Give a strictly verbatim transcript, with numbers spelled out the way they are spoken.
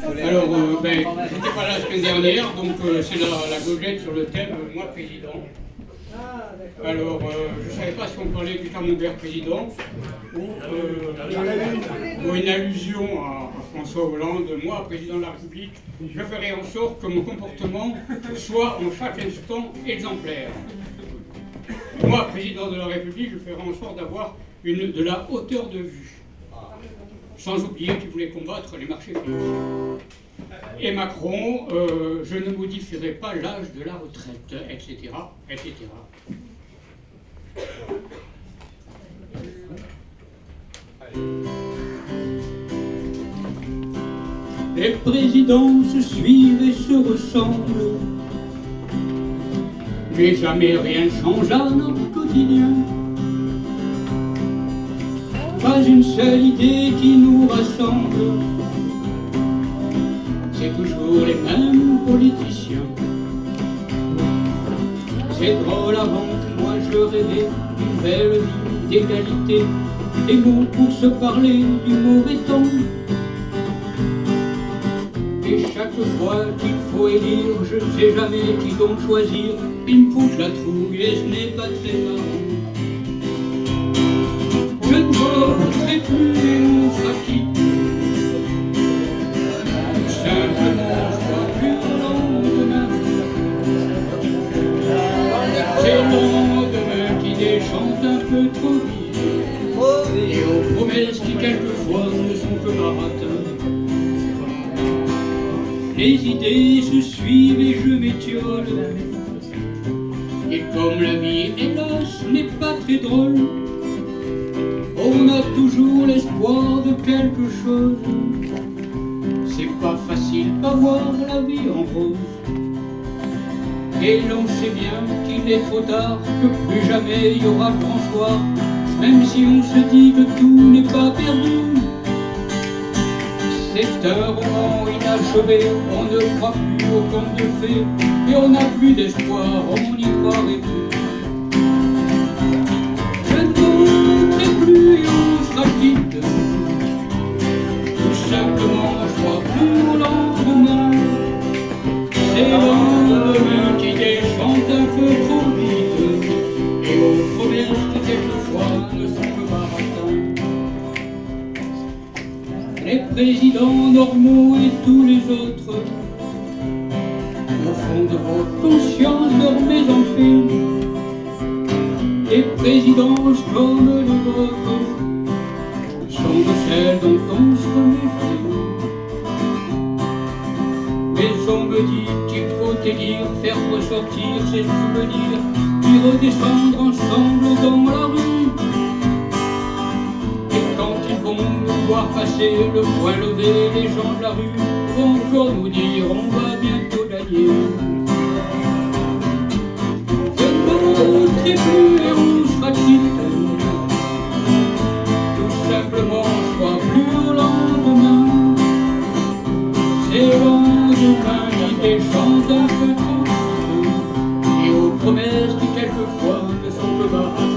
Alors, euh, ben, j'étais pas là la semaine dernière, donc euh, c'est la, la goguette sur le thème euh, moi président. Alors, euh, je ne savais pas si on parlait du temps mon père président ou, euh, ou une allusion à, à François Hollande, moi président de la République. Je ferai en sorte que mon comportement soit en chaque instant exemplaire. Moi, président de la République, je ferai en sorte d'avoir une de la hauteur de vue. Sans oublier qu'il voulait combattre les marchés financiers. Et Macron, euh, je ne modifierai pas l'âge de la retraite, et cetera, et cetera. Les présidents se suivent et se ressemblent, mais jamais rien ne change à notre quotidien. Pas une seule idée qui nous rassemble, c'est toujours les mêmes politiciens. C'est drôle, avant, moi je rêvais d'une belle vie d'égalité, des mots pour se parler du mauvais temps. Et chaque fois qu'il faut élire, je ne sais jamais qui donc choisir, il me faut que je la trouille et ce n'est pas très marrant. Je ne voterai plus et on sera quitte. Tout simplement, je crois plus au lendemain. C'est le lendemain qui déchante un peu trop vite, et aux promesses qui quelquefois ne sont que baratins. Les idées se suivent et je m'étiole, et comme la vie, hélas, n'est pas très drôle, on a toujours l'espoir de quelque chose. C'est pas facile pas voir la vie en rose, et l'on sait bien qu'il est trop tard, que plus jamais il y aura grand soir, même si on se dit que tout n'est pas perdu. C'est un roman inachevé, on ne croit plus au conte de fées, et on n'a plus d'espoir, on n'y croirait plus. Je ne voterai plus et on sera quitte. Tout simplement, je crois plus au lendemain. C'est le lendemain qui déchante un peu trop vite, et aux promesses qui quelquefois ne sont que baratins. Les présidents normaux et tous les autres, au fond de votre conscience, dormez en paix. Les présidences comme les vôtres sont de celles dont on se méfie. Mais on me dit qu'il faut élire, faire ressortir ces souvenirs, puis redescendre ensemble dans la rue. Et quand ils vont nous voir passer, le poing levé, les gens de la rue vont encore nous dire on va bientôt gagner. Je ne voterai plus et on sera quitte. Tout simplement, je crois plus au lendemain. C'est le lendemain qui déchante un peu trop, et aux promesses qui quelquefois ne sont que bas.